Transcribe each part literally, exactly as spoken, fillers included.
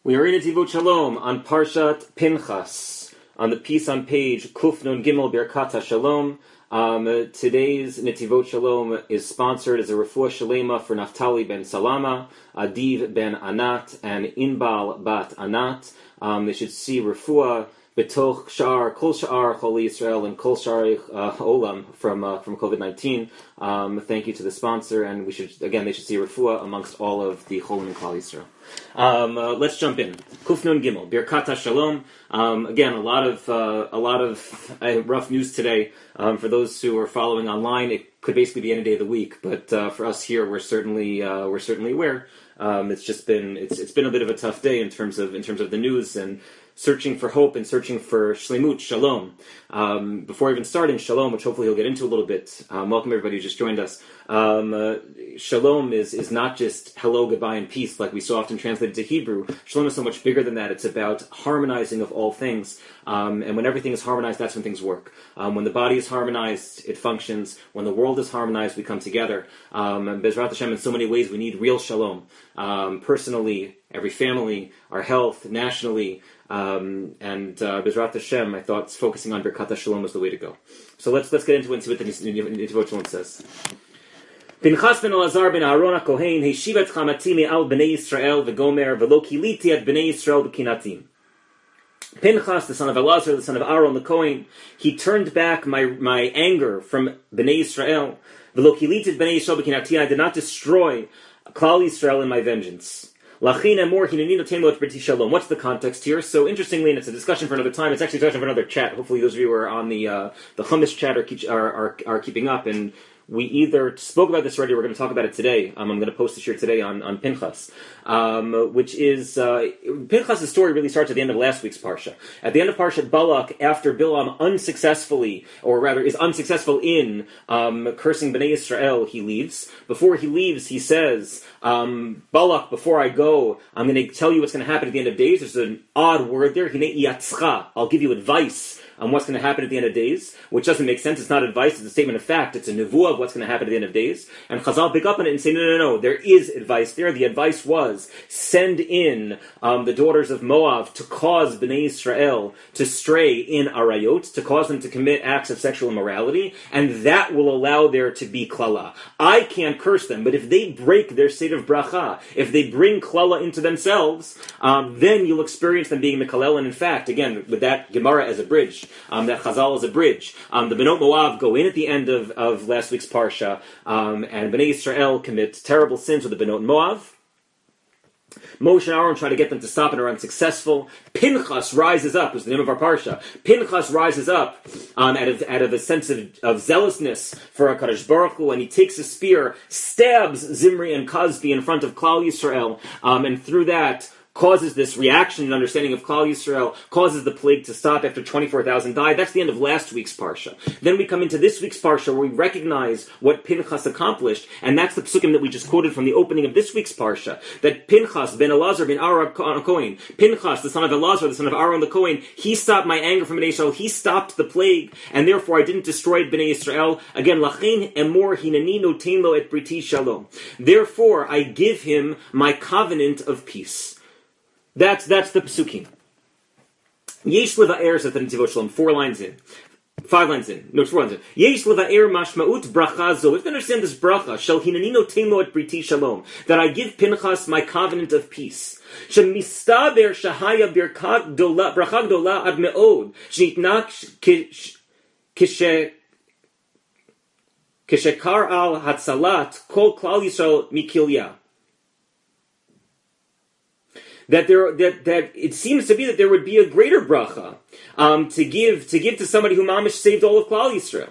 We are in Netivot Shalom on Parshat Pinchas, on the piece on page Kuf Nun Gimel Birkat Shalom. Um, today's Netivot Shalom is sponsored as a refuah shalema for Naftali ben Salama, Adiv ben Anat, and Inbal bat Anat. Um, they should see refuah betoch shar kol shar choli Yisrael and kol shar uh, olam from uh, from COVID nineteen. Um, thank you to the sponsor, and we should again they should see refuah amongst all of the cholim and Klal Yisrael. Um, uh, let's jump in. Kuf Nun Gimel Birkat Shalom. Um, again, a lot of uh, a lot of uh, rough news today. Um, for those who are following online, it could basically be any day of the week. But uh, for us here, we're certainly uh, we're certainly aware. Um, it's just been it's it's been a bit of a tough day in terms of in terms of the news and searching for hope and searching for shlemut, shalom. Um, before even starting shalom, which hopefully he'll get into a little bit. Um, welcome everybody who just joined us. Um, uh, shalom is is not just hello, goodbye, and peace like we so often translate it to Hebrew. Shalom is so much bigger than that. It's about harmonizing of all things. Um, and when everything is harmonized, that's when things work. Um, when the body is harmonized, it functions. When the world is harmonized, we come together. Um, and Bezrat Hashem, in so many ways, we need real shalom. Um, personally, every family, our health, nationally. Um, and uh, Bezrat Hashem, I thought focusing on Birkat Shalom was the way to go. So let's let's get into it and see what the Netivot Shalom says. Pinchas ben Elazar ben Aaron HaKohen heshiv et chamati me'al bnei Yisrael v'gomer v'lo kiliti et bnei Yisrael b'kinatim. Pinchas, the son of Elazar, the son of Aaron the Kohen, he turned back my my anger from bnei Yisrael. V'lo kiliti et bnei Yisrael b'kinatim. I did not destroy Klal Yisrael in my vengeance. What's the context here? So interestingly, and it's a discussion for another time, it's actually a discussion for another chat. Hopefully those of you who are on the uh, the Chumash chat are, keep, are, are, are keeping up, and we either spoke about this already, or we're going to talk about it today. Um, I'm going to post this here today on, on Pinchas, um, which is, uh, Pinchas' story really starts at the end of last week's Parsha. At the end of Parshat Balak, after Bilam unsuccessfully, or rather is unsuccessful in um, cursing Bnei Yisrael, he leaves. Before he leaves, he says, um, Balak, before I go, I'm going to tell you what's going to happen at the end of days. There's an odd word there, Hinei yatzcha. I'll give you advice on what's going to happen at the end of days, which doesn't make sense. It's not advice, it's a statement of fact. It's a nevuah of what's going to happen at the end of days. And Chazal pick up on it and say, no, no, no, there is advice there. The advice was, send in um, the daughters of Moab to cause Bnei Israel to stray in Arayot, to cause them to commit acts of sexual immorality, and that will allow there to be klala. I can't curse them, but if they break their state of bracha, if they bring klala into themselves, um, then you'll experience them being mekalel. And in fact, again, with that Gemara as a bridge, Um, that Chazal is a bridge. Um, the Benot Moab go in at the end of, of last week's Parsha, um, and Bnei Yisrael commit terrible sins with the Benot Moab. Moshe and Aaron try to get them to stop and are unsuccessful. Pinchas rises up, was the name of our Parsha. Pinchas rises up um, out, of, out of a sense of, of zealousness for HaKadosh Baruch Hu, and he takes a spear, stabs Zimri and Kozbi in front of Klal Yisrael, um, and through that causes this reaction and understanding of Klal Yisrael, causes the plague to stop after twenty-four thousand died. That's the end of last week's Parsha. Then we come into this week's Parsha where we recognize what Pinchas accomplished, and that's the psukim that we just quoted from the opening of this week's Parsha, that Pinchas ben Elazar ben Aaron Kohen, Pinchas, the son of Elazar, the son of Aaron the Kohen, he stopped my anger from Bnei Yisrael, he stopped the plague, and therefore I didn't destroy Bnei Yisrael. Again, Lachein emor hineni notein lo et briti shalom. Therefore I give him my covenant of peace. That's that's the psukim. Yesh leva'er says the Netivot Shalom, four lines in. Five lines in. No, four lines in. Yesh leva'er mashma'ut bracha zo. We have to understand this bracha. Shel hinani notein lo et briti shalom. That I give Pinchas my covenant of peace. Shemistaber shahaya birkat dola, bracha gdola ad me'od. Shnitna kishe kishekar al hatzalat kol klal Yisrael mikilya. That there, that that it seems to be that there would be a greater bracha um, to give to give to somebody who mamish saved all of Klal Yisrael.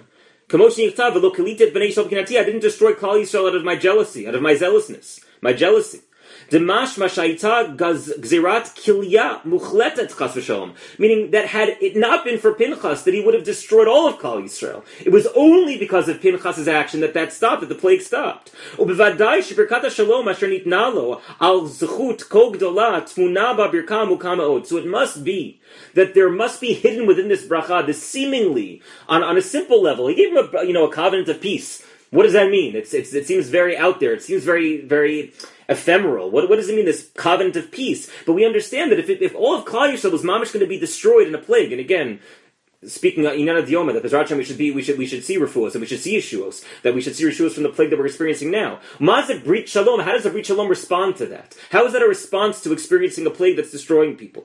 I didn't destroy Klal Yisrael out of my jealousy, out of my zealousness, my jealousy. Demash mashaita gzirat kilya muchletet chas v'shalom. Meaning that had it not been for Pinchas, that he would have destroyed all of Klal Yisrael. It was only because of Pinchas' action that that stopped, that the plague stopped. Ubevadai shebirkat shalom asher nitna lo al zechut kol gdola tmuna ba birka mukama od. So it must be that there must be hidden within this bracha, this seemingly on, on a simple level. He gave him a you know a covenant of peace. What does that mean? It's, it's it seems very out there. It seems very very. ephemeral. What, what does it mean, this covenant of peace? But we understand that if, it, if all of Klal Yisrael was mamish going to be destroyed in a plague, and again, speaking of Inana Dioma, that Bezrat Hashem we should be, we should, we should see refuahs, and we should see Yeshuos, that we should see Yeshuos from the plague that we're experiencing now. Mazak Brit Shalom, how does a Brit Shalom respond to that? How is that a response to experiencing a plague that's destroying people?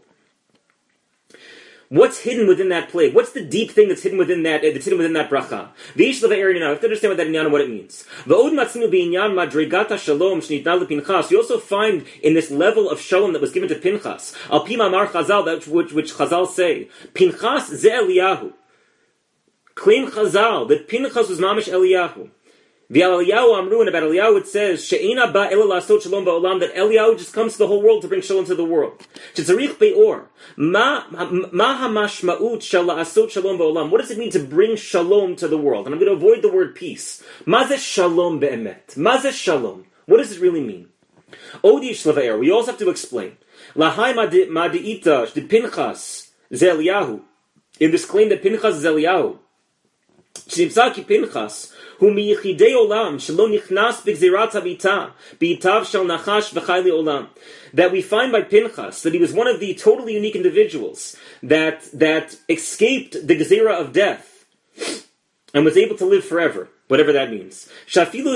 What's hidden within that plague? What's the deep thing that's hidden within that, that's hidden within that bracha? V'ish leva area now. You have to understand what that inyan and what it means. V'od matzinu b'inyan madregata shalom shnitna lepinchas. You also find in this level of shalom that was given to Pinchas. Al pi ma'amar Chazal, that which, which Chazal say, Pinchas ze Eliyahu. Claim Chazal that Pinchas was mamish Eliyahu. V'al Eliyahu amru, and about Eliyahu it says, she'ena ba ela lasot shalom ba'olam, that Eliyahu just comes to the whole world to bring shalom to the world. Shetzarich be'or. Ma hamashma'ut shel la'asot shalom ba'olam. What does it mean to bring shalom to the world? And I'm going to avoid the word peace. Ma zeh shalom be'emet? Ma zeh shalom? What does it really mean? Odi shlevaer. We also have to explain. Lahai ma'de'ita de Pinchas ze Eliyahu. In this claim that Pinchas is Eliyahu. Shnimsa ki Pinchas hu miyichidei olam shelo nichnas b'gzerat habita b'itav shel nachash v'chai olam. That we find by Pinchas that he was one of the totally unique individuals that that escaped the gezerah of death and was able to live forever, whatever that means. Shafilu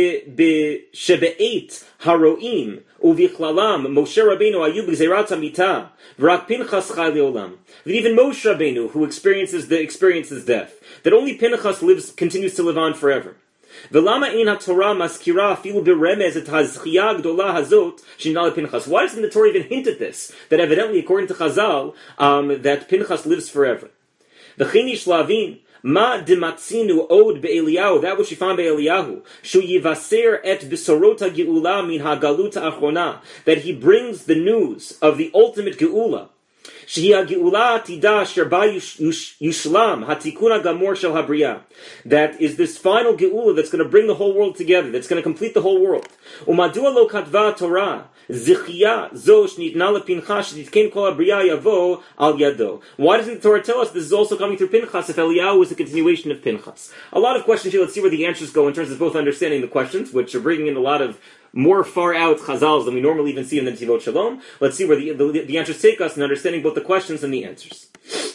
shebe'eit haroim uvichlalam Moshe Rabbeinu ayu b'gzerat hamita v'rak Pinchas chai leolam. That even Moshe Rabbeinu, who experiences the experiences death, that only Pinchas lives continues to live on forever. V'lama ein haTorah maskira afilu b'remez et hazchiyah gdola hazot shenina lePinchas. Why doesn't the Torah even hint at this? That evidently, according to Chazal, um, that Pinchas lives forever. V'chini shlavin ma dematzinu od be'Eliyahu, that which we found by Eliyahu, shu yivaser et besorot ha'geula min ha'galut ha'achona, that he brings the news of the ultimate geula. That is this final geula that's going to bring the whole world together, that's going to complete the whole world. Why doesn't the Torah tell us this is also coming through Pinchas if Eliyahu is a continuation of Pinchas? A lot of questions here. Let's see where the answers go in terms of both understanding the questions, which are bringing in a lot of more far out chazals than we normally even see in the Netivot Shalom. Let's see where the, the, the answers take us in understanding both the questions and the answers.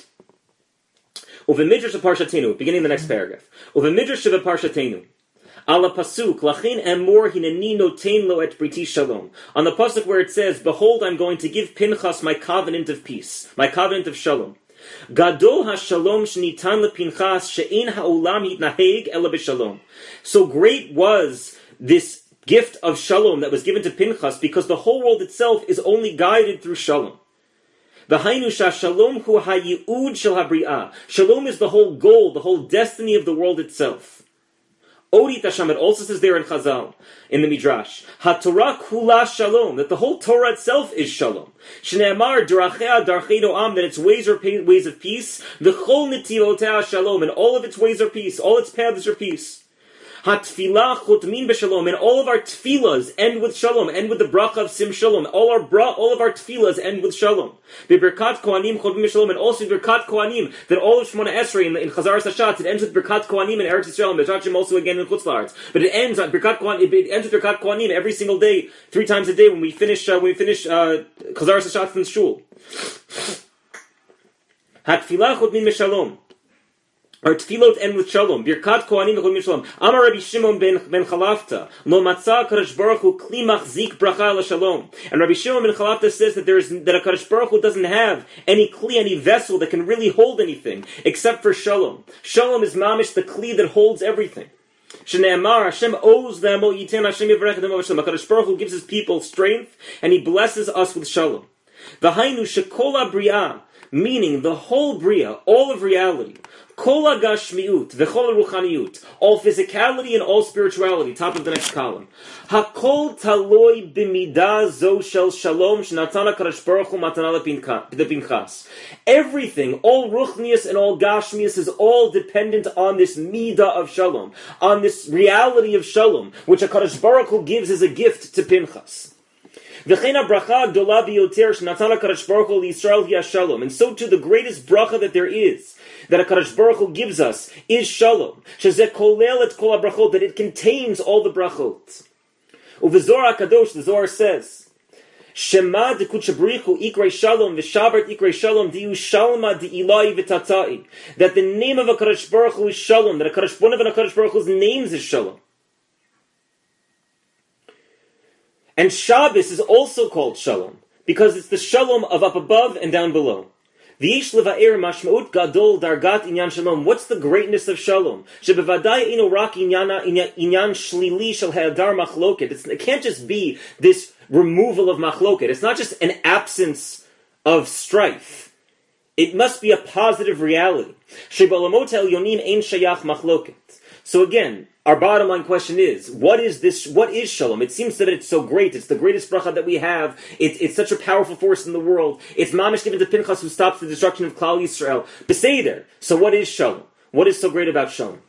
Uve midrash of Parshatenu, beginning the next paragraph. Uve midrash of Parshatenu. Ala pasuk lachin emor hineni notein lo et briti shalom. On the pasuk where it says, "Behold, I'm going to give Pinchas my covenant of peace, my covenant of shalom." Gadol hashalom shenitan lePinchas she'ein ha'olam hitnaheg ela b'shalom. So great was this gift of shalom that was given to Pinchas because the whole world itself is only guided through shalom. V'hainu shalom hu hayi'ud shel habri'ah. Shalom is the whole goal, the whole destiny of the world itself. Odi Tasham, it also says there in Chazal, in the Midrash, HaTorah kula shalom, that the whole Torah itself is shalom. Shne'amar drachea darchei no'am, that its ways are ways of peace. V'chol netivotea shalom, and all of its ways are peace, all its paths are peace. Hatfilah chutmin b'shalom, and all of our tefillas end with shalom, end with the bracha of sim shalom. All our bra, all of our tefillas end with shalom. B'berkat kohanim chutmin b'shalom, and also berkat kohanim, that all of Shemona Esrei in, in Chazar Sashat, it ends with berkat kohanim in Eretz Yisrael, and Bezrat Hashem also again in Chutz La'aretz. But it ends on berkat kohanim. It ends with berkat kohanim every single day, three times a day when we finish uh, when we finish uh, Chazar Sashat in shul. Hatfilah chutmin b'shalom. Our tefillot end with shalom. Birkat kohanim v'chol shalom. Amar Rabbi Shimon ben ben Chalafta, lo matzah Kadosh Baruch Hu kli machzik bracha la shalom. And Rabbi Shimon ben Chalafta says that there is that a Kadosh Baruch Hu doesn't have any kli, any vessel that can really hold anything except for shalom. Shalom is mamish, the kli that holds everything. Shne'amar, Hashem owes them, o yiten Hashem yivarech them shalom. Kadosh Baruch Hu gives His people strength, and He blesses us with shalom. V'hainu shekol habri'ah, meaning the whole bria, all of reality. Kol hagashmiut v'chol ruchaniyut, all physicality and all spirituality. Top of the next column. Hakol taloi b'midah zo shel shalom shenatana Kadosh Baruch Hu matana lePinchas. Everything, all ruchnius and all gashmius, is all dependent on this midah of shalom, on this reality of shalom, which a Kadosh Baruch Hu gives as a gift to Pinchas. And so too, the greatest bracha that there is, that a Kadosh Baruch Hu gives us, is shalom. That it contains all the brachot. Uvizor HaKadosh, the Zohar says, Shema de kuchabrichu ikrei shalom v'shabert ikrei shalom diu shalma di'ilai v'tatai. That the name of HaKadosh Baruch Hu is shalom. That HaKadosh, one of HaKadosh Baruch Hu's names is shalom. And Shabbos is also called shalom because it's the shalom of up above and down below. V'yish leva'er mashmaut gadol dargat inyan shalom. What's the greatness of shalom? Shebevadai ino rak inyan shlili shel ha'adar machloket. It can't just be this removal of machloket. It's not just an absence of strife. It must be a positive reality. Shebalamot elyonim ein shayach machloket. So again, our bottom line question is, what is this, what is shalom? It seems that it's so great, it's the greatest bracha that we have, it, it's such a powerful force in the world, it's mamish given to Pinchas who stops the destruction of Klal Yisrael. Beseder. So what is shalom? What is so great about shalom?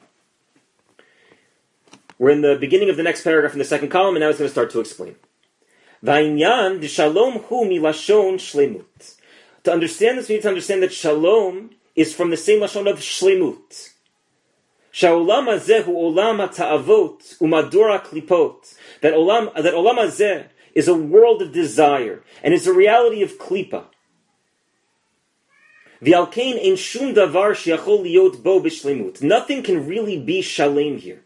We're in the beginning of the next paragraph in the second column, and now it's going to start to explain. Va'inyan de shalom hu milashon shlemut. To understand this, we need to understand that shalom is from the same lashon of shlemut. Sha'olam hazeh hu olam ha'ta'avot u'mador ha'klipot. That olam, that olam hazeh is a world of desire, and is a reality of klipa. V'alkein ein shum davar she'yachol liot bo b'shlemut. Nothing can really be shalem here,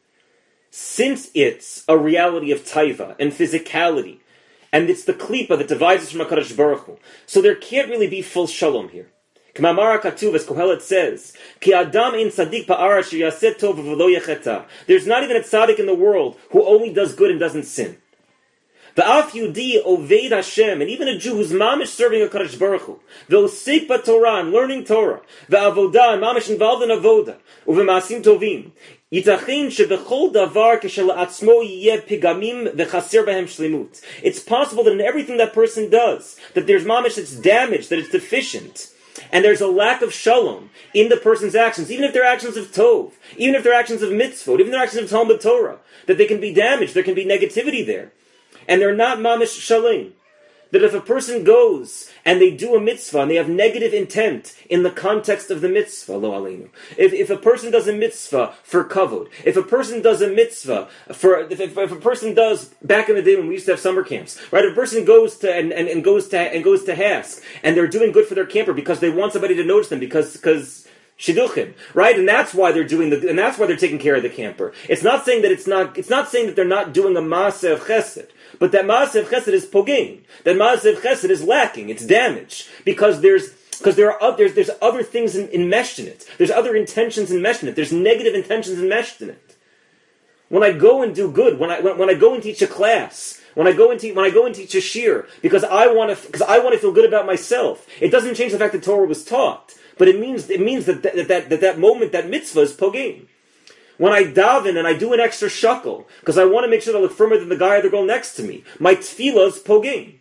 since it's a reality of taiva and physicality, and it's the klipa that divides us from HaKadosh Baruch Hu. So there can't really be full shalom here. K'mamar HaKatuv, as Kohelet says, Ki adam ein tzadik ba'ara sheyaseh tov v'lo yecheta. There's not even a tzaddik in the world who only does good and doesn't sin. V'af Yudi oved Hashem, and even a Jew who's mamish serving a HaKadosh Baruch Hu, v'osek b'Torah, and learning Torah, v'avodah, and mamish involved in avodah, u'v'masim tovim, yitachin shebechol davar k'shela'atzmo yiyeh pigamim v'chaser b'hem shlemut. It's possible that in everything that person does, that there's mamish that's damaged, that it's deficient, and there's a lack of shalom in the person's actions, even if they're actions of tov, even if they're actions of mitzvot, even if they're actions of Talmud Torah, that they can be damaged, there can be negativity there. And they're not mamish shalem. That if a person goes and they do a mitzvah and they have negative intent in the context of the mitzvah, lo aleinu. If, if a person does a mitzvah for kavod, if a person does a mitzvah for, if, if, if a person does, back in the day when we used to have summer camps, right? If a person goes to, and, and, and goes to, and goes to Hask, and they're doing good for their camper because they want somebody to notice them because, because, shidduchim, right? And that's why they're doing the, and that's why they're taking care of the camper. It's not saying that it's not, it's not saying that they're not doing a maaseh of chesed, but that maaseh of chesed is poging. That maaseh of chesed is lacking. It's damaged because there's, because there are there's there's other things in, enmeshed in it. There's other intentions enmeshed in it. There's negative intentions enmeshed in it. When I go and do good, when I when, when I go and teach a class, when I go and teach when I go and teach a shir, because I want to because I want to feel good about myself, it doesn't change the fact that Torah was taught. But it means it means that that, that, that, that moment, that mitzvah is pogim. When I daven and I do an extra shakel, because I want to make sure that I look firmer than the guy or the girl next to me, my tefillah is pogim.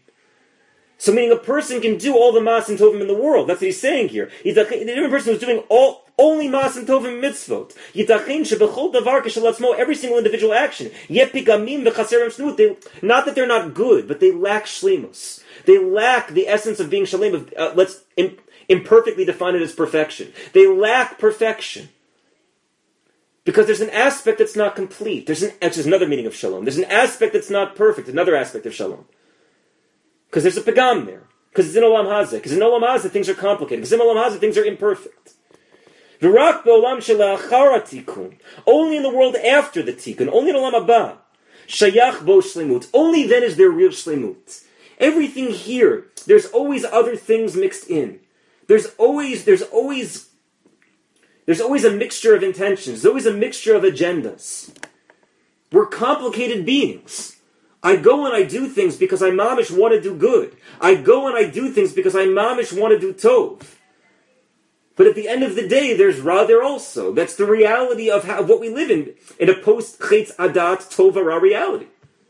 So meaning a person can do all the masim tovim in the world. That's what he's saying here. He's a, the different person who's doing all only masim tovim mitzvot. Yitachin shebechol davar k'shelatzmo, every single individual action. Yet pigamim v'chaser shlemut. Not that they're not good, but they lack shlemus. They lack the essence of being shalem. Of, uh, let's im- imperfectly define it as perfection. They lack perfection. Because there's an aspect that's not complete. There's an, which is another meaning of shalom. There's an aspect that's not perfect. Another aspect of shalom. Because there's a pagam there. Because it's in olam hazeh. Because in olam hazeh things are complicated. Because in olam hazeh things are imperfect. V'rak be'olam shela'achara tikun. Only in the world after the tikun. Only in olam haba. Shayach bo shlemut. Only then is there real shlemut. Everything here, there's always other things mixed in. There's always, there's always, there's always a mixture of intentions. There's always a mixture of agendas. We're complicated beings. I go and I do things because I mamish want to do good. I go and I do things because I mamish want to do tov. But at the end of the day, there's ra there also. That's the reality of, how, of what we live in, in a post-chetz adat tov ra reality.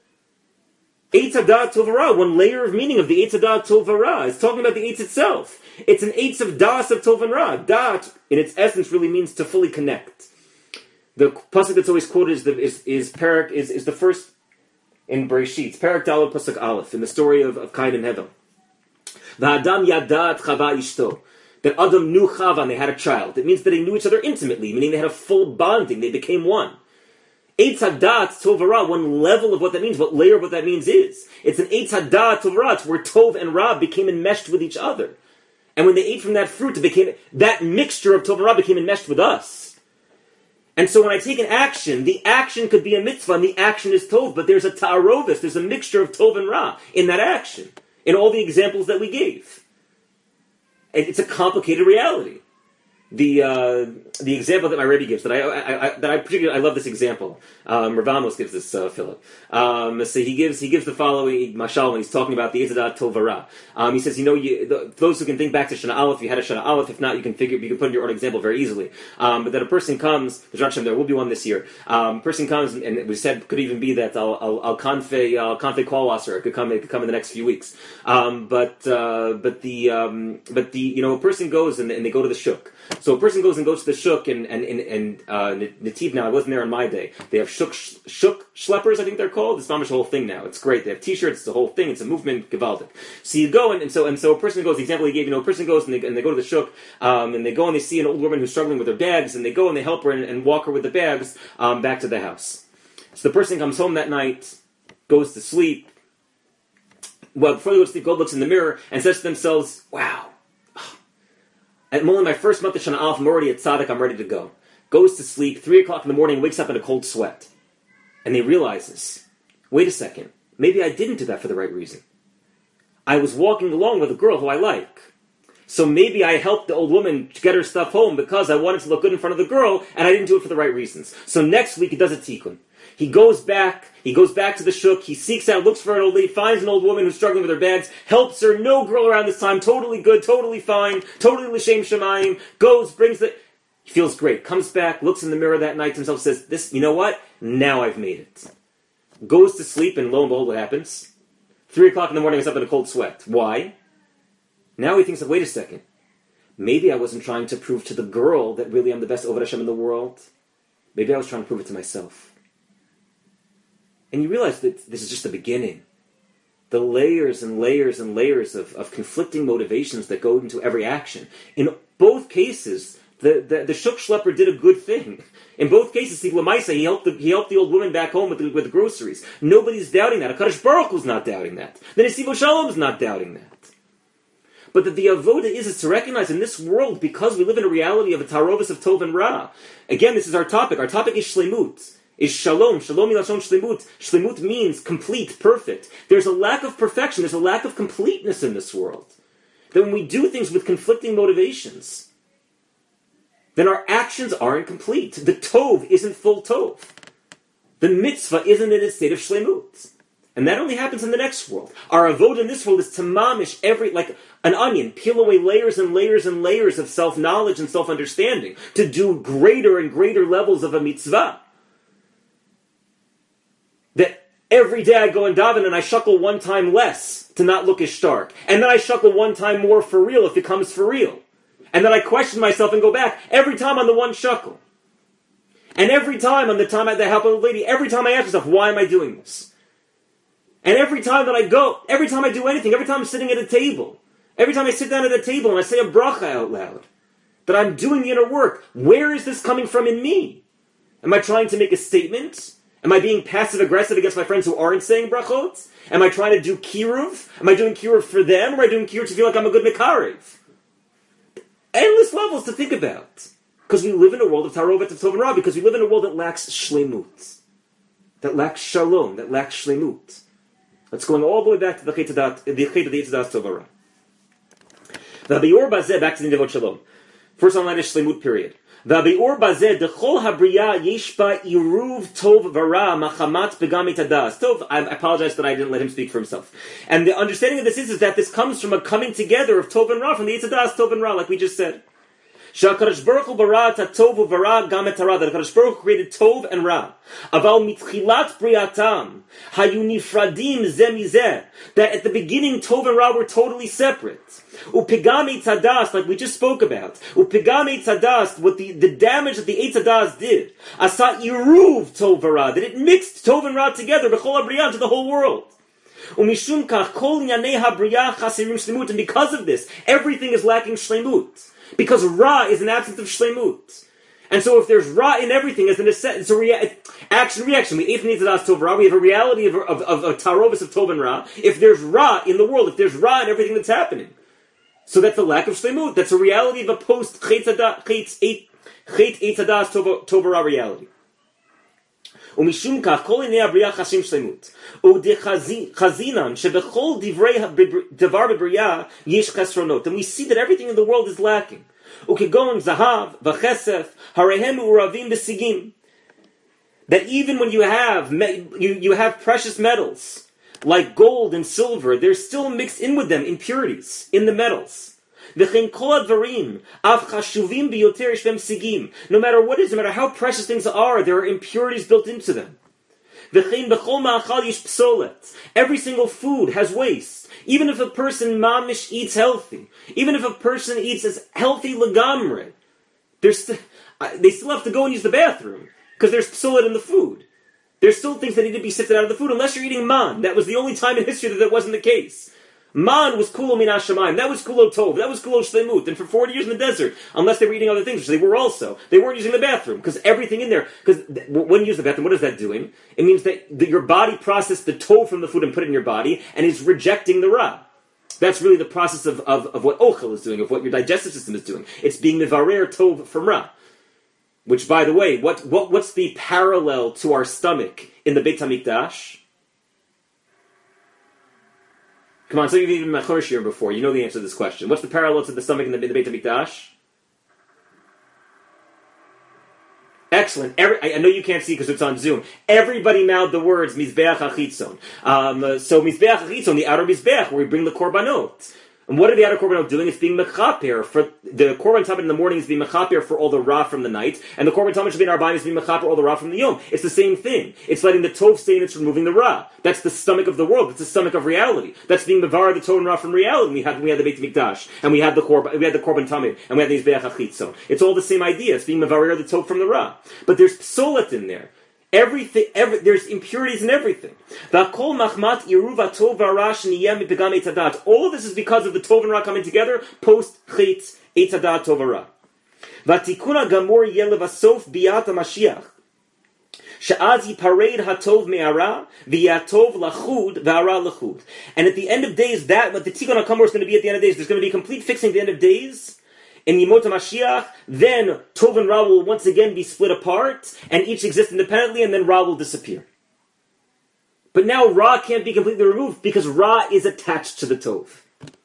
Eitz adat tov ra, one layer of meaning of the eitz adat tov ra, is talking about the eitz itself. It's an eitz of das of tov and ra. Dat, in its essence, really means to fully connect. The pasuk that's always quoted is the is is parak is, is the first in Bereshit. It's parak daled pasuk aleph in the story of, of Cain and Hevel. V'adam yadat chava ishto. That Adam knew Chava and they had a child. It means that they knew each other intimately, meaning they had a full bonding. They became one. Eitz Hadat Tov Ra, one level of what that means, what layer of what that means is. It's an Eitz Hadat Tov Ra, where Tov and Ra became enmeshed with each other. And when they ate from that fruit, it became, that mixture of Tov and Ra became enmeshed with us. And so when I take an action, the action could be a mitzvah, and the action is Tov, but there's a ta'arovis, there's a mixture of Tov and Ra in that action, in all the examples that we gave. And it's a complicated reality. The uh, the example that my Rebbe gives, that I, I, I that I particularly I love this example. Um, Rav Amos gives this, uh, Philip. Um, so he gives he gives the following mashal when he's talking about the Eitz Hadat Tov V'Ra. Um, he says, you know, you, the, those who can think back to Shana Aleph, you had a Shana Aleph. If not, you can figure you can put in your own example very easily. Um, but that a person comes, there will be one this year. Um, person comes, and we said could even be that I'll I'll, I'll confe I'll confe Kwalwasser. It could come it could come in the next few weeks. Um, but uh, but the um, but the you know a person goes and, and they go to the shuk. So a person goes and goes to the shuk and and and, and uh, Nativ now. I wasn't there on my day. They have shuk shuk schleppers, I think they're called. It's mamish a whole thing now. It's great. They have T-shirts. It's a whole thing. It's a movement. Gewaldic. So you go and, and so and so a person goes. The example he gave, you know, a person goes and they and they go to the shuk um, and they go and they see an old woman who's struggling with her bags and they go and they help her and, and walk her with the bags um, back to the house. So the person comes home that night, goes to sleep. Well, before they go to sleep, God looks in the mirror and says to themselves, "Wow. I'm only my first month of Shana Aleph, I'm already at Tzaddik, I'm ready to go." Goes to sleep, three o'clock in the morning, wakes up in a cold sweat. And he realizes, wait a second, maybe I didn't do that for the right reason. I was walking along with a girl who I like. So maybe I helped the old woman get her stuff home because I wanted to look good in front of the girl, and I didn't do it for the right reasons. So next week he does a tikkun. He goes back, he goes back to the shuk, he seeks out, looks for an old lady, finds an old woman who's struggling with her bags, helps her, no girl around this time, totally good, totally fine, totally l'shem shamayim, goes, brings the... He feels great, comes back, looks in the mirror that night to himself, says, "This, you know what? Now I've made it." Goes to sleep, and lo and behold, what happens? Three o'clock in the morning, he's up in a cold sweat. Why? Now he thinks, wait a second, maybe I wasn't trying to prove to the girl that really I'm the best Oved Hashem in the world. Maybe I was trying to prove it to myself. And you realize that this is just the beginning. The layers and layers and layers of, of conflicting motivations that go into every action. In both cases, the, the, the Shuk Schlepper did a good thing. In both cases, he helped the, he helped the old woman back home with the, with the groceries. Nobody's doubting that. HaKadosh Baruch Hu's not doubting that. The Nesiv Shalom's not doubting that. But that the avoda is, is to recognize in this world, because we live in a reality of a tarovis of Tov and Ra. Again, this is our topic. Our topic is Shlemut. Is shalom. Shalom milashon shlemut. Shlemut means complete, perfect. There's a lack of perfection. There's a lack of completeness in this world. That when we do things with conflicting motivations, then our actions aren't complete. The tov isn't full tov. The mitzvah isn't in a state of shlemut. And that only happens in the next world. Our avodah in this world is to mamish every, like an onion, peel away layers and layers and layers of self-knowledge and self-understanding to do greater and greater levels of a mitzvah. That every day I go and daven and I shuckle one time less to not look as stark. And then I shuckle one time more for real if it comes for real. And then I question myself and go back every time on the one shuckle. And every time on the time I help a lady, every time I ask myself, why am I doing this? And every time that I go, every time I do anything, every time I'm sitting at a table, every time I sit down at a table and I say a bracha out loud, that I'm doing the inner work, where is this coming from in me? Am I trying to make a statement? Am I being passive-aggressive against my friends who aren't saying brachot? Am I trying to do kiruv? Am I doing kiruv for them? Or am I doing kiruv to feel like I'm a good mekarev? Endless levels to think about. Because we live in a world of tarovet of tov and ra, because we live in a world that lacks shlemut. That lacks shalom, that lacks shlemut. That's going all the way back to the chet of the Eitz Hadat Tov and Ra. The biur bazeh, back to the Nevot Shalom. First online is shlemut period. והביאור בזה, דכל הבריאה יש בה עירוב טוב ורע מחמת פגם הדעת. Tov, I apologize that I didn't let him speak for himself. And the understanding of this is, is that this comes from a coming together of Tov and Ra, from the Eitz Hadat Tov and Ra, like we just said. שהקדוש ברוך הוא ברא את הטוב וברא גם את הרע. That הקדוש ברוך הוא created Tov and Ra. אבל מתחילת בריאתם היו נפרדים זה מזה. That at the beginning Tov and Ra were totally separate. Upigam Eitz Hadas, like we just spoke about. Upigam Eitz Hadas, what the, the damage that the Eitz Hadas did. Asa iruv Tov and Ra, that it mixed Tov and Ra together, b'chol habriya, to the whole world. Umishum kach kol yanei habriya chasirim shlemut, and because of this, everything is lacking shlemut. Because Ra is an absence of shlemut. And so if there's Ra in everything, as an it's a rea- action reaction. We we have a reality of, of, of a tarovis of Tov and Ra. If there's Ra in the world, if there's Ra in everything that's happening, so that's a lack of shleimut. That's a reality of a post chet eitzadas Tov Ra reality. ומשום כך כל עיני הבריאה חשים שלמות. ודחזינן שבכל דברי דבר בבריאה יש חסרונות. And we see that everything in the world is lacking. וכגון זהב וכסף הרי הם מעורבים בשיגים. That even when you have you, you have precious metals like gold and silver, there's still mixed in with them impurities in the metals. No matter what it is, no matter how precious things are, there are impurities built into them. Every single food has waste. Even if a person mamish eats healthy, even if a person eats as healthy legamre, st- they still have to go and use the bathroom because there's psolet in the food. There's still things that need to be sifted out of the food unless you're eating man. That was the only time in history that that wasn't the case. Man was kulo min hashamayim. That was kulo tov. That was kulo shleimut. And for forty years in the desert, unless they were eating other things, which they were also, they weren't using the bathroom because everything in there. Because when you use the bathroom, what is that doing? It means that the, your body processed the tov from the food and put it in your body, and is rejecting the ra. That's really the process of, of, of what ochel is doing, of what your digestive system is doing. It's being mivarer tov from ra. Which, by the way, what, what what's the parallel to our stomach in the Beit HaMikdash? Come on, some of you have been machorish here before. You know the answer to this question. What's the parallel to the stomach in the, in the Beit HaMikdash? Excellent. Every, I, I know you can't see because it's on Zoom. Everybody mouthed the words Mizbeach HaChitzon. Um, uh, so Mizbeach HaChitzon, the outer Mizbeach, where we bring the korbanot. And what are the outer korbanot doing? It's being mechaper. For the korban tamid in the morning is being mechaper for all the ra from the night, and the korban tamid shabin arba'im is being mechaper all the ra from the yom. It's the same thing. It's letting the tov stay and it's removing the ra. That's the stomach of the world. That's the stomach of reality. That's being mevar the tov and ra from reality. We had we had the Beit Mikdash, and we had the korban, we had the korban tamid, and we had the Mizbeach HaChitzon. It's all the same idea. It's being mevar the tov from the ra. But there's psolet in there. Everything, every, there's impurities in everything. All of this is because of the tov and ra coming together post chet eitzadat tov ra. Vatikuna gamor yelevasof biat Mashiach. She'az yipared hatov me'ara v'yatov lachud v'ara lachud. And at the end of days, that what the tikkun hakamor is going to be at the end of days. There's going to be a complete fixing at the end of days. In Yemot HaMashiach, then Tov and Ra will once again be split apart, and each exist independently, and then Ra will disappear. But now Ra can't be completely removed, because Ra is attached to the Tov.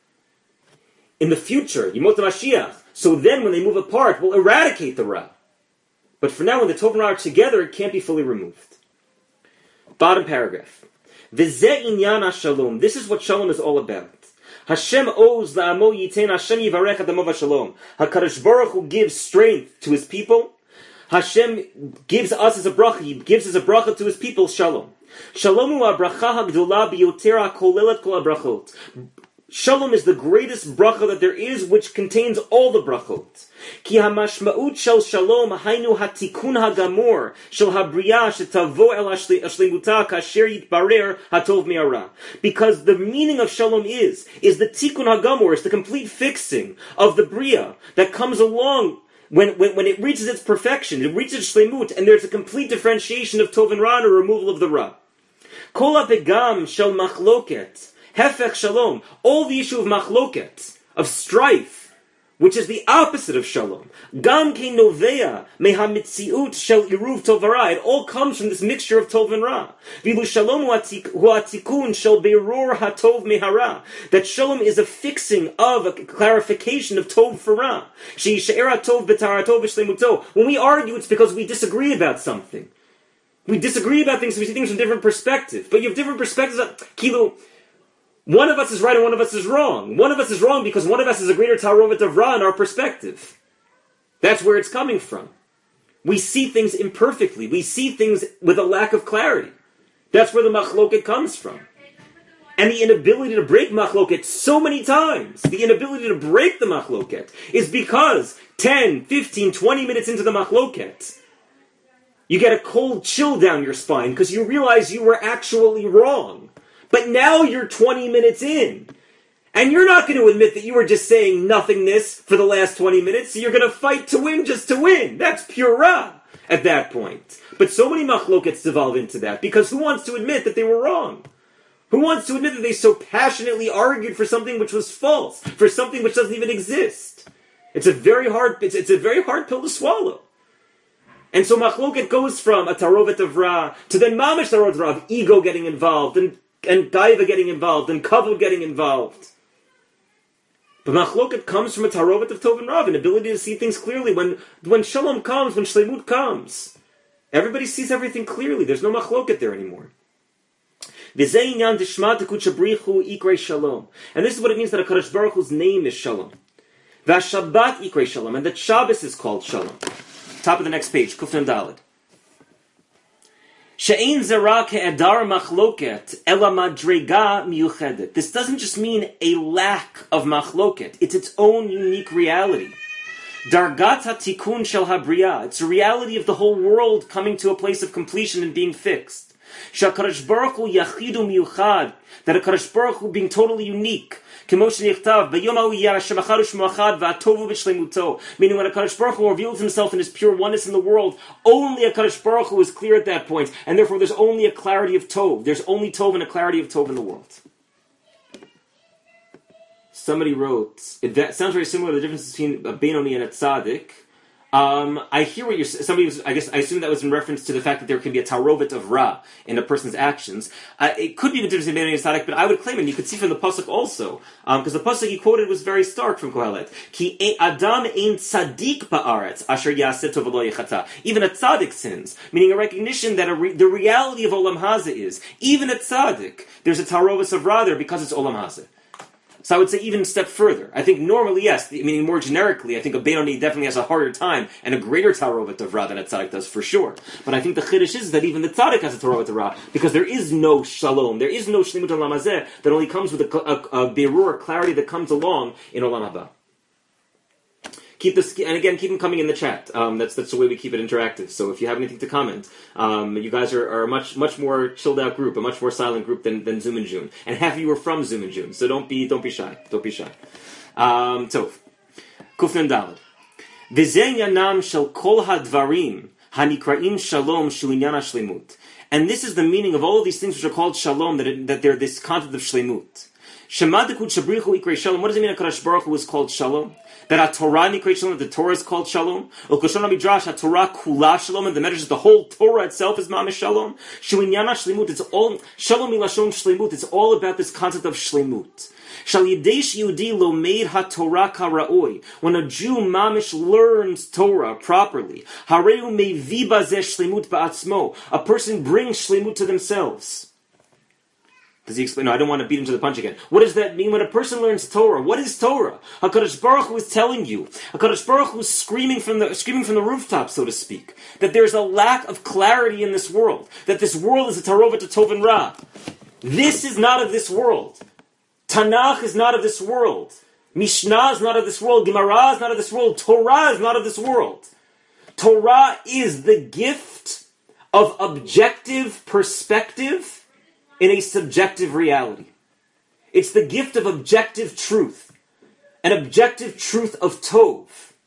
In the future, Yemot HaMashiach, so then when they move apart, we'll eradicate the Ra. But for now, when the Tov and Ra are together, it can't be fully removed. Bottom paragraph. V'zeh inyan ha-shalom. This is what shalom is all about. Hashem owes la'amo yiten, Hashem yivarech adamo v'shalom. HaKadosh Baruch Hu gives strength to His people. Hashem gives us as a bracha, He gives as a bracha to His people, shalom. Shalom hu ha'bracha ha'gdola biyoter ha'kolelet kol ha'brachot. Shalom is the greatest bracha that there is, which contains all the brachot. Ki hamashma'ut shel shalom hainu hatikun hagamor shel habriya shetavo el ashlimuta kasher yitbarer hatov me'ara. Because the meaning of shalom is, is the tikun hagamor, is the complete fixing of the bria that comes along when, when, when it reaches its perfection, it reaches shlemut, and there's a complete differentiation of tov and ra and a removal of the ra. Kol ha'pegam shel machloket. Hefech shalom, all the issue of machloket, of strife, which is the opposite of shalom. Gam ke novea mehamitziut shel iruv tov v'ra. It all comes from this mixture of tov and ra. Vilu shalom hu atikun shel beirur hatov mehara. That shalom is a fixing of, a clarification of tov for ra. She'yishe'er hatov b'tarato v'shlemuto. When we argue, it's because we disagree about something. We disagree about things, we see things from different perspectives. But you have different perspectives. Kilo. One of us is right and one of us is wrong. One of us is wrong because one of us is a greater tarovet of ra in our perspective. That's where it's coming from. We see things imperfectly. We see things with a lack of clarity. That's where the machloket comes from. And the inability to break machloket so many times, the inability to break the machloket, is because ten, fifteen, twenty minutes into the machloket, you get a cold chill down your spine because you realize you were actually wrong. But now you're twenty minutes in. And you're not going to admit that you were just saying nothingness for the last twenty minutes, so you're going to fight to win just to win. That's pure Ra at that point. But so many machlokets devolve into that, because who wants to admit that they were wrong? Who wants to admit that they so passionately argued for something which was false, for something which doesn't even exist? It's a very hard, it's, it's a very hard pill to swallow. And so machloket goes from a tarovet of Ra to then mamish tarovet of Ra, of ego getting involved, and, and gaiva getting involved, and kavod getting involved. But machloket comes from a tarovet of Tov and Rav, an ability to see things clearly. When when shalom comes, when shleimut comes, everybody sees everything clearly. There's no machloket there anymore. And this is what it means that HaKadosh Baruch Hu's name is Shalom. V'Shabbat ikrei Shalom, and that Shabbos is called Shalom. Top of the next page, Kuf Nun Daled. She'ein zera ke'edar machloket ela madrega miyuchedet. This doesn't just mean a lack of machloket. It's its own unique reality. Dargat hatikun shel habriya. It's a reality of the whole world coming to a place of completion and being fixed. Sha'kadosh Baruch Hu yachidu miyuchad. That a Kadosh Baruch Hu being totally unique. Meaning when a Kadosh Baruch Hu reveals himself in his pure oneness in the world, only a Kadosh Baruch Hu is clear at that point, and therefore there's only a clarity of Tov. There's only Tov and a clarity of Tov in the world. Somebody wrote, it that sounds very similar to the difference between a Benoni and a Tzaddik. Um, I hear what you're somebody was, I guess, I assume that was in reference to the fact that there can be a tarovet of Ra in a person's actions. Uh, it could be the difference between Benoni and Tzaddik, but I would claim, and you could see from the Pasuk also, because um, the Pasuk he quoted was very stark from Kohelet. Ki Adam ein tzaddik ba'aretz, asher yaseh tov v'lo yechata. Even a tzaddik sins, meaning a recognition that a re- the reality of Olam Hazeh is, even a tzaddik, there's a tarovet of Ra there because it's Olam Hazeh. So I would say even a step further. I think normally, yes, meaning more generically, I think a Benoni definitely has a harder time and a greater tarovet of Ra than a tzaddik does, for sure. But I think the chiddush is that even the tzaddik has a tarovet of Ra, because there is no shalom, there is no shlimut olam hazeh that only comes with a, a, a berur, clarity that comes along in olam haba. Keep this, and again, keep them coming in the chat. Um, that's that's the way we keep it interactive. So if you have anything to comment, um, you guys are, are a much much more chilled out group, a much more silent group than, than Zoom and June. And half of you are from Zoom and June, so don't be don't be shy. Don't be shy. Um, Tov. Kuf Nun Daled. V'zeh yanam shel kol hadvarim hanikraim shalom shu inyan hashlemut. And this is the meaning of all of these things which are called shalom, that it, that they're this concept of shlemut. Shemadikud shabrichu ikrei shalom. What does it mean that HaKadosh Baruch Hu is called shalom? That HaTorah nikrei shalom, that the Torah is called shalom. U'koshon HaMidrash, HaTorah kula shalom, and the Medrash is the whole Torah itself is mamish shalom. Shuinyana shlemut, it's all, shalom milashon shlemut, it's all about this concept of shlemut. Shal yidesh yudi lomeid HaTorah kara'oi. When a Jew mamish learns Torah properly, hareu mevi bazeh shlemut ba'atzmo. A person brings shlemut to themselves. Does he explain? No, I don't want to beat him to the punch again. What does that mean when a person learns Torah? What is Torah? HaKadosh Baruch Hu is telling you. HaKadosh Baruch Hu is screaming from the screaming from the rooftop, so to speak, that there's a lack of clarity in this world. That this world is a tarovet to Tov and Ra. This is not of this world. Tanakh is not of this world. Mishnah is not of this world. Gemara is not of this world. Torah is not of this world. Torah is the gift of objective perspective in a subjective reality. It's the gift of objective truth, an objective truth of Tov.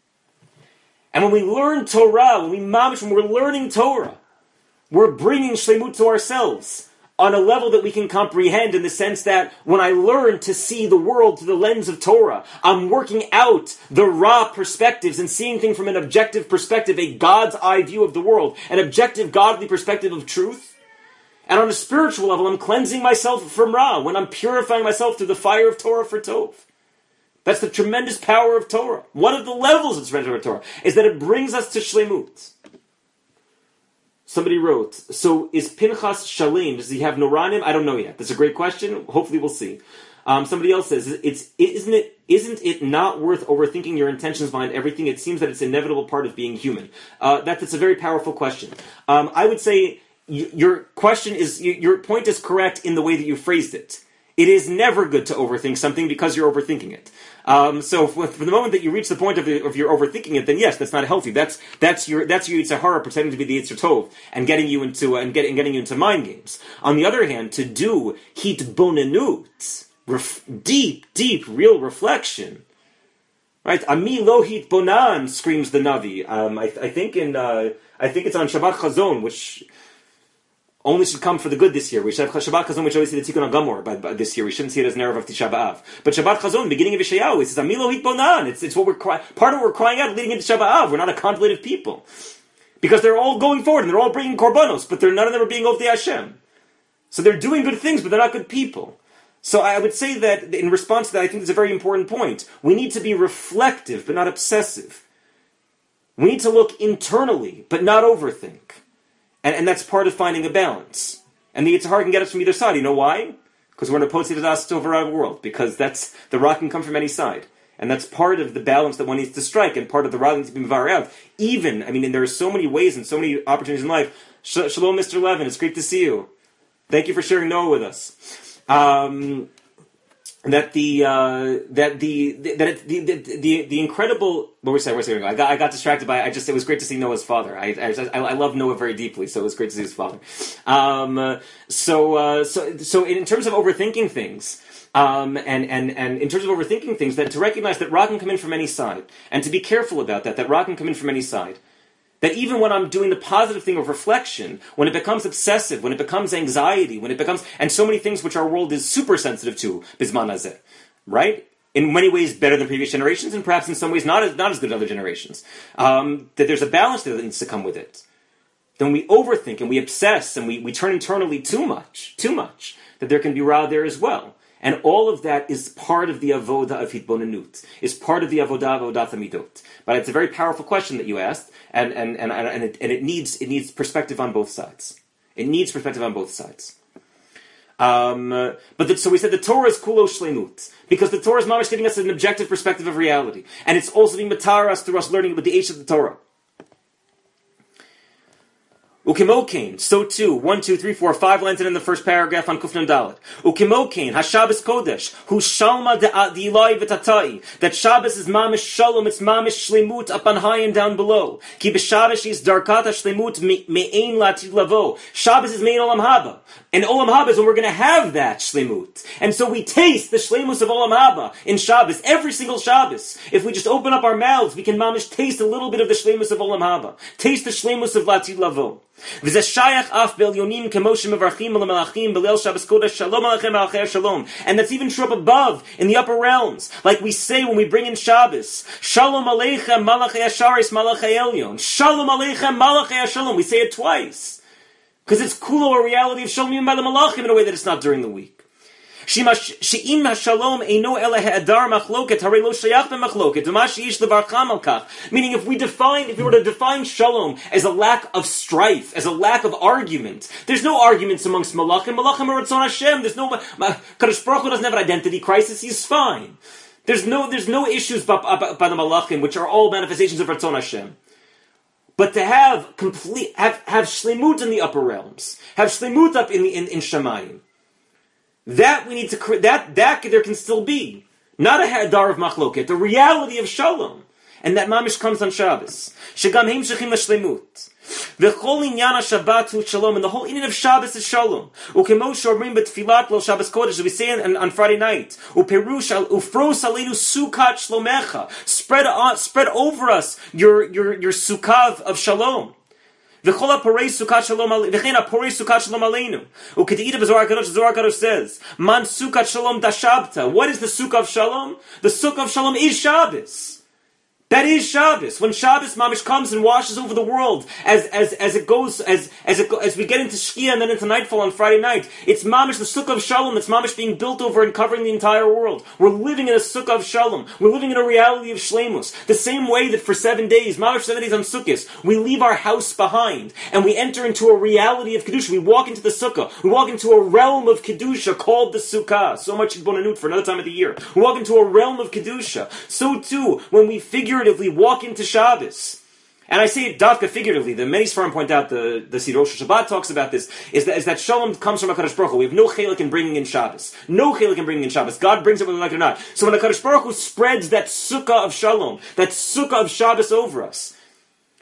And when we learn Torah, when we mamish, when we're learning Torah, we're bringing shlemut to ourselves on a level that we can comprehend, in the sense that when I learn to see the world through the lens of Torah, I'm working out the Ra perspectives and seeing things from an objective perspective, a God's eye view of the world, an objective godly perspective of truth. And on a spiritual level, I'm cleansing myself from Ra, when I'm purifying myself through the fire of Torah for Tov. That's the tremendous power of Torah. One of the levels of the Torah is that it brings us to shlemut. Somebody wrote, so is Pinchas Shalem, does he have Noranim? I don't know yet. That's a great question. Hopefully we'll see. Um, somebody else says, it's, isn't it, isn't it not worth overthinking your intentions behind everything? It seems that it's an inevitable part of being human. Uh, that, that's a very powerful question. Um, I would say, your question is, your point is correct in the way that you phrased it. It is never good to overthink something because you're overthinking it. Um, so from the moment that you reach the point of, of you're overthinking it, then yes, that's not healthy. That's that's your that's your Yetzer Hara pretending to be the Yetzer Tov and getting you into uh, and getting getting you into mind games. On the other hand, to do hitbonenut, ref- deep, deep, real reflection. Right? Ami lohit bonan, screams the Navi. Um, I, I think in uh, I think it's on Shabbat Chazon, which only should come for the good this year. We should have Shabbat Chazon, which always see the Tikkun HaGamor by, by this year. We shouldn't see it as an Erev of Tisha B'Av. But Shabbat Chazon, beginning of Yeshayahu, it says Ami lohit bonan. It's it's what we're cry- part of what we're crying out leading into Tisha B'Av. We're not a contemplative people because they're all going forward and they're all bringing korbanos, but they're none of them are being Ovdei Hashem. So they're doing good things, but they're not good people. So I would say that in response to that, I think it's a very important point. We need to be reflective, but not obsessive. We need to look internally, but not overthink. And, and that's part of finding a balance. And the Yitzhar can get us from either side. You know why? Because we're in a Potzi over world. Because that's the rock can come from any side. And that's part of the balance that one needs to strike, and part of the rock needs to be mevar out. Even, I mean, and there are so many ways and so many opportunities in life. Shalom, Mister Levin. It's great to see you. Thank you for sharing Noah with us. Um, that the uh, that the that it, the, the the the incredible what we're saying we're saying I got I got distracted by I just it was great to see Noah's father. I I, I love Noah very deeply, so it was great to see his father. Um, uh, so uh, so so in terms of overthinking things. Um, and, and, and in terms of overthinking things, that to recognize that Ra can come in from any side, and to be careful about that, that Ra can come in from any side. That even when I'm doing the positive thing of reflection, when it becomes obsessive, when it becomes anxiety, when it becomes, and so many things which our world is super sensitive to, Bisman Hazeh, right? In many ways better than previous generations, and perhaps in some ways not as, not as good as other generations. Um, that there's a balance that needs to come with it. Then we overthink and we obsess and we, we turn internally too much, too much, that there can be Ra there as well. And all of that is part of the avoda of hitbonenut, is part of the avoda of avodat hamidot. But it's a very powerful question that you asked, and and and and it, and it needs it needs perspective on both sides. It needs perspective on both sides. Um, but the, so we said the Torah is kulo shleimut, because the Torah is mamish giving us an objective perspective of reality, and it's also being matar us through us learning with the age of the Torah. Ukimokain, so too, one, two, three, four, five lines in the first paragraph on Kufnan Dalet. Ukimokain, Hashabbos Kodesh, Hu Shalma de Ilai v'Tatai, that Shabbos is mamish shalom, it's mamish shlemut up on high and down below. Ki b'Shabbos is darkata shlemut me'ein latid lavo. Shabbos is mein olam haba. And olam haba is when we're going to have that shlemut. And so we taste the shlemus of olam haba in Shabbos, every single Shabbos. If we just open up our mouths, we can mamish taste a little bit of the shlemus of olam haba. Taste the shlemus of latid lavo. And that's even true up above in the upper realms, like we say when we bring in Shabbos. Shalom aleichem malachei hasharis malachei elyon. Shalom aleichem malachei hashalom. We say it twice because it's kulo, a reality of shalom by the malachim in a way that it's not during the week. She'im hashalom eino ele ha'adar machloket harei lo shayach b'machloket v'ma she'ish levarcham al kach. Meaning, if we define, if we were to define shalom as a lack of strife, as a lack of argument, there's no arguments amongst malachim. Malachim are Ratzon Hashem. There's no Kadosh Baruch Hu doesn't have an identity crisis. He's fine. There's no there's no issues by, by, by the malachim, which are all manifestations of Ratzon Hashem. But to have complete have have shlemut in the upper realms, have shlemut up in the in, in Shamayim. That we need to that that there can still be not a hadar of machloket, the reality of shalom, and that mamish comes on Shabbos. Shegam heim shechim l'shlemut. V'chol inyan Shabbat hu shalom, and the whole inyan of Shabbos is shalom. Ukemo shomrim b'tfilat lo Shabbos kodesh, we say on, on Friday night. Uperush ufros aleinu sukat shlomecha, spread on, spread over us your your your sukkah of shalom. V'chol ha'porei sukat shalom v'chein ha'porei sukat shalom aleinu. U'kediyita b'Zohar HaKadosh, the Zohar HaKadosh says, Man sukat shalom dashabta. What is the sukkah of shalom? The sukkah of shalom is Shabbos. That is Shabbos. When Shabbos mamish comes and washes over the world, as as as it goes, as as it as we get into Shkia and then into nightfall on Friday night, it's mamish the sukkah of shalom that's mamish being built over and covering the entire world. We're living in a sukkah of shalom. We're living in a reality of shlemus. The same way that for seven days, mamish seven days on Sukkos, we leave our house behind and we enter into a reality of kedusha. We walk into the sukkah. We walk into a realm of kedusha called the sukkah. So much bonanut for another time of the year. We walk into a realm of kedusha. So too, when we figure figuratively walk into Shabbos. And I say it dafka figuratively. The many Sfarim point out, the, the Sirosh Shabbat talks about this, is that, is that Shalom comes from HaKadosh Baruch Hu. We have no chelik in bringing in Shabbos. No chelik in bringing in Shabbos. God brings it whether we like it or not. So when HaKadosh Baruch Hu spreads that sukkah of Shalom, that sukkah of Shabbos over us,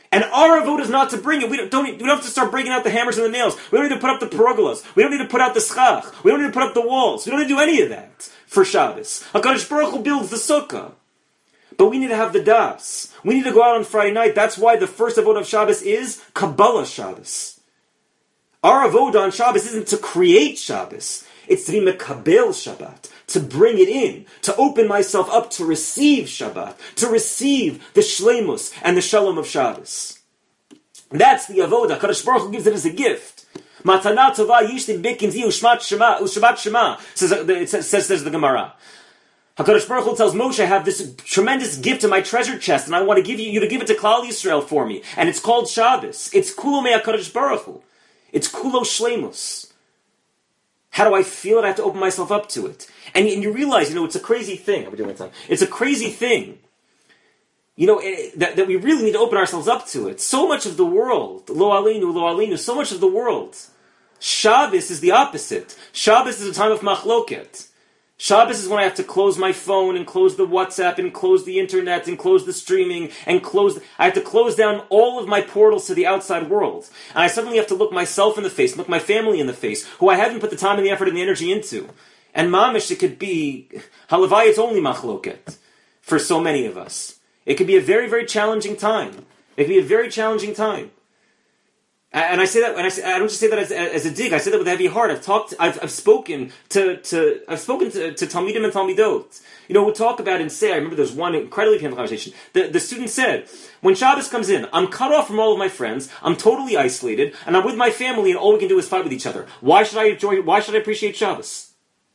And our avoda is not to bring it. We don't, don't, we don't have to start breaking out the hammers and the nails. We don't need to put up the perogolas. We don't need to put out the schach. We don't need to put up the walls. We don't need to do any of that for Shabbos. HaKadosh Baruch Hu builds the sukkah. But we need to have the das. We need to go out on Friday night. That's why the first avodah of Shabbos is Kabbalah Shabbos. Our avodah on Shabbos isn't to create Shabbos. It's to be mekabel Shabbat, to bring it in, to open myself up to receive Shabbat, to receive the shleimus and the shalom of Shabbos. That's the avodah. Kadosh Baruch Hu gives it as a gift. Matana tova yishtim bikin zi ushmat shema ushbat shema. Says it says says the Gemara. HaKadosh Baruch Hu tells Moshe, I have this tremendous gift in my treasure chest, and I want to give you, you to give it to Klal Yisrael for me. And it's called Shabbos. It's kulo me HaKadosh Baruch Hu. It's kulo shleimus. How do I feel it? I have to open myself up to it. And, and you realize, you know, it's a crazy thing. How are we doing my time? It's a crazy thing. You know, that, that we really need to open ourselves up to it. So much of the world, lo aleinu, lo aleinu, so much of the world. Shabbos is the opposite. Shabbos is a time of machloket. Shabbos is when I have to close my phone and close the WhatsApp and close the internet and close the streaming and close... The, I have to close down all of my portals to the outside world. And I suddenly have to look myself in the face, look my family in the face, who I haven't put the time and the effort and the energy into. And mamish, it could be... Halavai, it's only machloket for so many of us. It could be a very, very challenging time. It could be a very challenging time. And I say that, and I, say, I don't just say that as, as a dig. I say that with a heavy heart. I've talked, I've, I've spoken to, to, I've spoken to, to Talmidim and Talmidot. You know, we'll talk about and say. I remember there was one incredibly painful conversation. The, the student said, "When Shabbos comes in, I'm cut off from all of my friends. I'm totally isolated, and I'm with my family, and all we can do is fight with each other. Why should I enjoy? Why should I appreciate Shabbos?"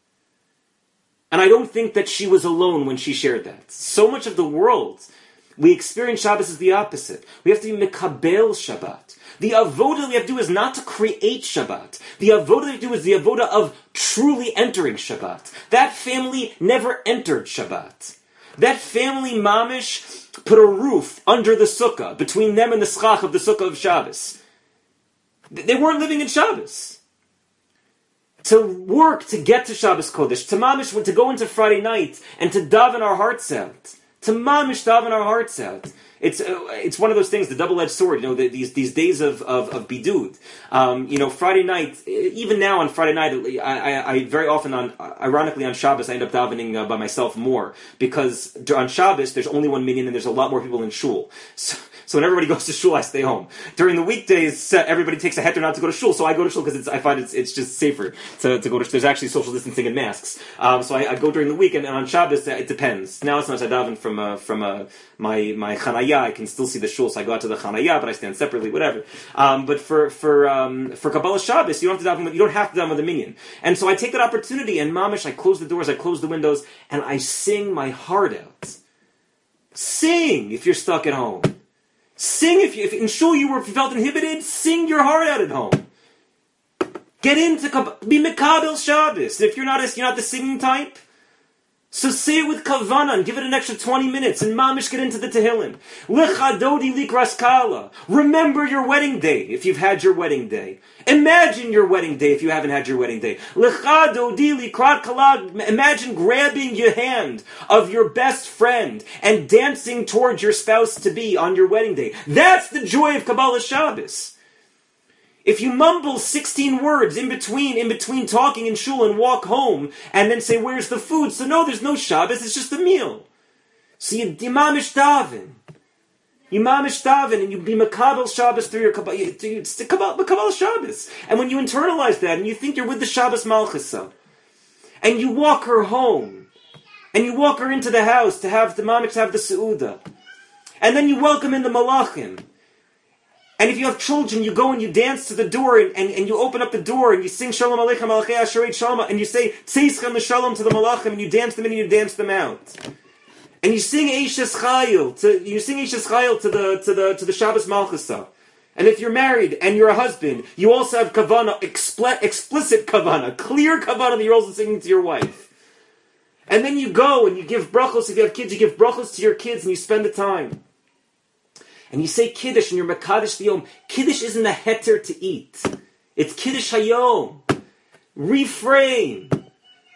And I don't think that she was alone when she shared that. So much of the world, we experience Shabbos as the opposite. We have to be mekabel Shabbat. The avodah that we have to do is not to create Shabbat. The avodah that we have to do is the avodah of truly entering Shabbat. That family never entered Shabbat. That family mamish put a roof under the sukkah, between them and the schach of the sukkah of Shabbos. They weren't living in Shabbos. To work to get to Shabbos Kodesh, to mamish, to go into Friday night and to daven our hearts out. To mamish daven our hearts out. It's uh, it's one of those things, the double-edged sword. You know, the, these these days of of, of bidud. Um, you know, Friday night. Even now on Friday night, I, I, I very often on ironically on Shabbos I end up davening uh, by myself more because on Shabbos there's only one minyan and there's a lot more people in shul. So, so when everybody goes to shul, I stay home. During the weekdays, everybody takes a heter not to go to shul, so I go to shul because I find it's it's just safer to, to go to. There's actually social distancing and masks, um, so I, I go during the week. And, and on Shabbos, it depends. Now it's not I daven from uh, from uh, my my chanaya. I can still see the shul, so I go out to the chanaya, but I stand separately, whatever. Um, but for for um, for Kabbalah Shabbos, you don't have to daven. You don't have to daven with a minyan. And so I take that opportunity, and mamish, I close the doors, I close the windows, and I sing my heart out. Sing if you're stuck at home. Sing if, you, if in shul you were if you felt inhibited. Sing your heart out at home. Get into be mekabel Shabbos. If you're not a, you're not the singing type, so say it with kavana and give it an extra twenty minutes and mamish get into the Tehillim. Lechadodi likras kala. Remember your wedding day if you've had your wedding day. Imagine your wedding day if you haven't had your wedding day. Lechadodi likrat kala. Imagine grabbing your hand of your best friend and dancing towards your spouse to be on your wedding day. That's the joy of Kabbalah Shabbos. If you mumble sixteen words in between, in between talking in shul and walk home, and then say, "Where's the food?" So no, there's no Shabbos, it's just a meal. So you mamish daven. You mamish daven, and you be makabel Shabbos through your Kabbalah, it's the Kabbalah Shabbos. And when you internalize that, and you think you're with the Shabbos Malchasa, and you walk her home, and you walk her into the house to have the mamish, to have the Seudah, and then you welcome in the Malachim, and if you have children, you go and you dance to the door, and, and, and you open up the door, and you sing Shalom Aleichem Malachei Asherei Shalom, and you say Tzeischa L'Shalom to the Malachim, and you dance them in and you dance them out. And you sing Eishes Chayil to you sing Eishes Chayil to the to the to the Shabbos Malchasa. And if you're married and you're a husband, you also have kavana, expl- explicit kavana, clear kavana that you're also singing to your wife. And then you go and you give brachos. If you have kids, you give brachos to your kids, and you spend the time. And you say Kiddush and you're Mekadosh Yom. Kiddush isn't a heter to eat. It's Kiddush Hayom. Reframe.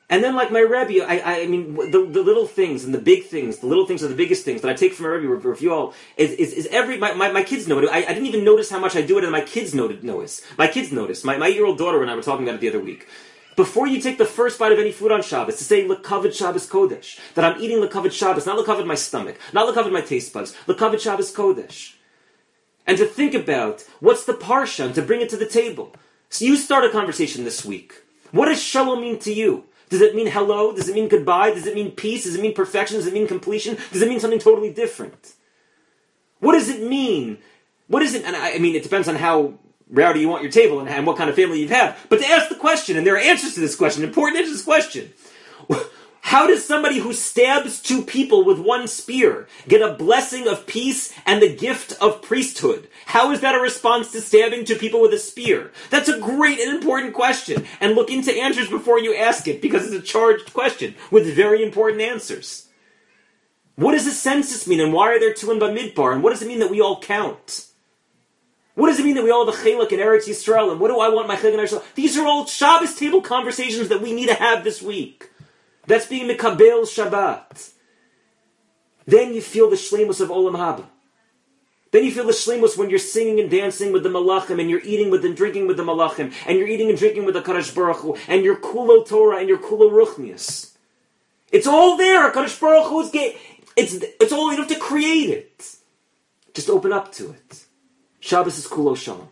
And then, like my Rebbe, I, I mean, the, the little things and the big things, the little things are the biggest things that I take from my Rebbe for you all, is, is, is every, my, my, my kids know it. I, I didn't even notice how much I do it, and my kids noted, notice. My kids notice. My, my eight-year-old daughter and I were talking about it the other week. Before you take the first bite of any food on Shabbos, to say L'kavod Shabbos Kodesh, that I'm eating L'kavod Shabbos, not L'kavod my stomach, not L'kavod my taste buds, L'kavod Shabbos Kodesh. And to think about, what's the parsha, and to bring it to the table. So you start a conversation this week. What does Shalom mean to you? Does it mean hello? Does it mean goodbye? Does it mean peace? Does it mean perfection? Does it mean completion? Does it mean something totally different? What does it mean? What is it? And I, I mean, it depends on how rowdy you want your table and, and what kind of family you've had. But to ask the question, and there are answers to this question, important answers to this question. How does somebody who stabs two people with one spear get a blessing of peace and the gift of priesthood? How is that a response to stabbing two people with a spear? That's a great and important question. And look into answers before you ask it, because it's a charged question with very important answers. What does a census mean, and why are there two in Bamidbar? And what does it mean that we all count? What does it mean that we all have a chelek in Eretz Yisrael? And what do I want my chelek in Eretz Yisrael? These are all Shabbos table conversations that we need to have this week. That's being Mekabel Shabbat. Then you feel the shleimus of Olam Haba. Then you feel the shleimus when you're singing and dancing with the Malachim, and you're eating with and drinking with the Malachim, and you're eating and drinking with the Kadosh Baruch Hu, and your Kulo Torah and your Kulo Ruchnius. It's all there. Kadosh Baruch Hu is gay. It's it's all, you don't have to create it. Just open up to it. Shabbos is Kulo Shalom.